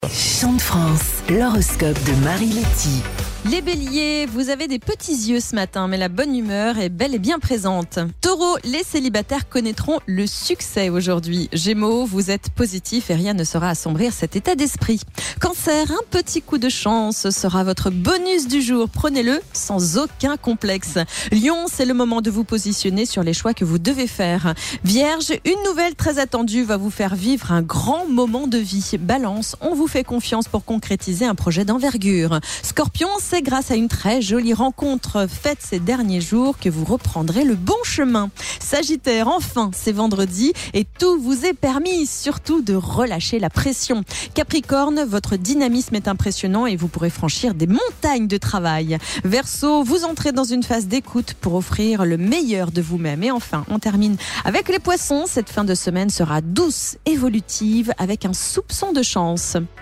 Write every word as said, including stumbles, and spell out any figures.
Chant de France, l'horoscope de Marie Letty. Les béliers, vous avez des petits yeux ce matin, mais la bonne humeur est bel et bien présente. Taureau, les célibataires connaîtront le succès aujourd'hui. Gémeaux, vous êtes positif et rien ne saura assombrir cet état d'esprit. Cancer, un petit coup de chance sera votre bonus du jour. Prenez-le sans aucun complexe. Lion, c'est le moment de vous positionner sur les choix que vous devez faire. Vierge, une nouvelle très attendue va vous faire vivre un grand moment de vie. Balance, on vous fait confiance pour concrétiser un projet d'envergure. Scorpion, c'est grâce à une très jolie rencontre faite ces derniers jours que vous reprendrez le bon chemin. Sagittaire, enfin, c'est vendredi et tout vous est permis, surtout de relâcher la pression. Capricorne, votre dynamisme est impressionnant et vous pourrez franchir des montagnes de travail. Verseau, vous entrez dans une phase d'écoute pour offrir le meilleur de vous-même. Et enfin, on termine avec les poissons. Cette fin de semaine sera douce, évolutive, avec un soupçon de chance.